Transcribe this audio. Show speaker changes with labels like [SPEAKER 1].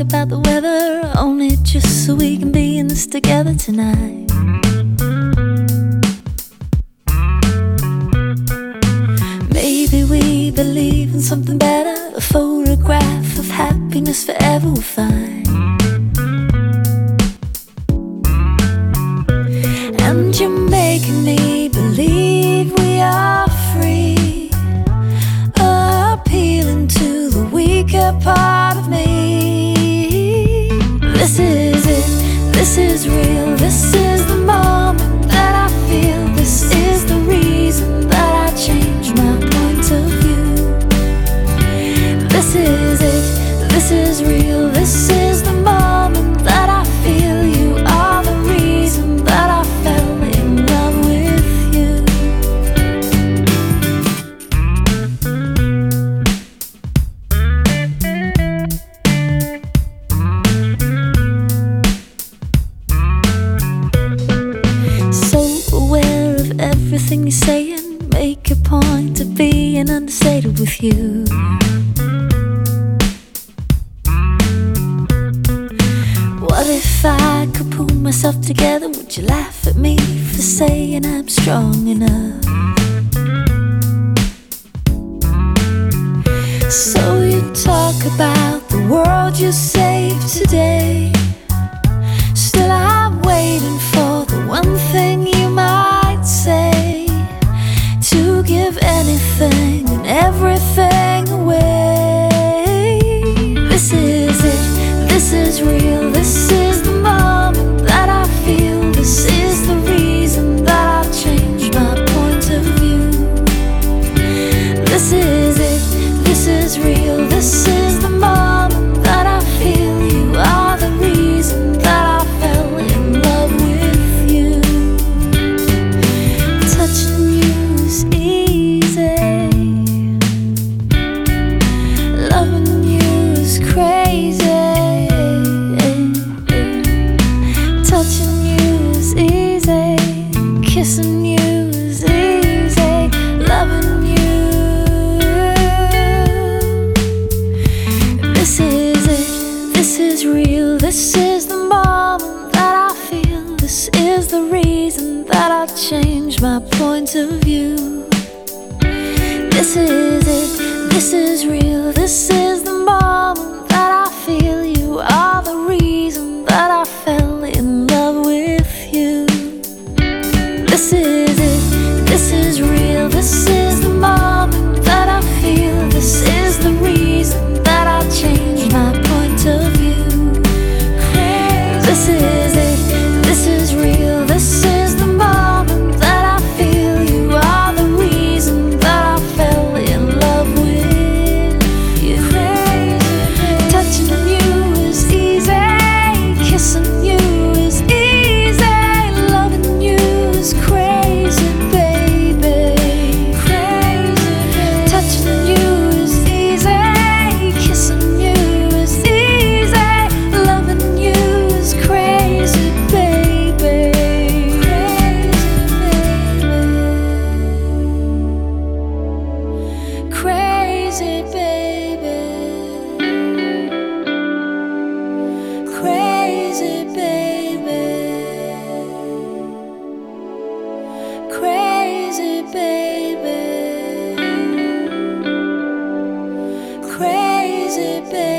[SPEAKER 1] about the weather, only just so we can be in this together tonight. Maybe we believe in something better, a photograph of happiness forever we'll find. And you're making me believe we are free, appealing to the weaker part of me. This is it, this is real, this is the moment that I feel. This is the reason that I changed my point of view. This is it, this is real, this is the moment that I feel. You are the reason that I fell in love with you. So aware of everything you're saying, make a point of being understated with you. What if I could pull myself together? Would you laugh at me for saying I'm strong enough? So you talk about the world you saved today. Still I'm waiting for the one thing you might say, to give anything and everything away. This is it, this is real, this is the moment that I feel. This is the reason that I changed my point of view. This is it, this is real, this is the moment that I feel. You are the reason that I fell in love with you. Touching you is easy, loving you is crazy. Touching you is easy, kissing you is easy, loving you. This is it, this is real, this is the moment that I feel. This is the reason that I changed my point of view. This is it, this is real, this is the moment that I feel. You are the reason that I fell in love with you. This is it, this is real, this is the moment that I feel. This is the reason that I changed my point of view. This is it, this is real, this is the moment that I feel. You are the reason that I fell in love with you. Touching you is easy, kissing you is easy, loving you is crazy, baby. Touching you is easy, kissing you is easy, loving you is crazy, baby. Crazy, baby. Crazy, baby. Crazy, baby. Crazy, baby.